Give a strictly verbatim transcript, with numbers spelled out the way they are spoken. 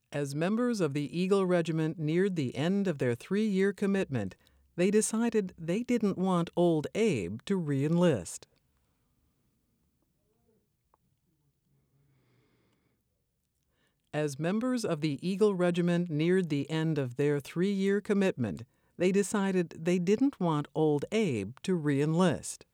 As members of the Eagle Regiment neared the end of their three-year commitment, they decided they didn't want Old Abe to re-enlist. As members of the Eagle Regiment neared the end of their three-year commitment, they decided they didn't want Old Abe to re-enlist.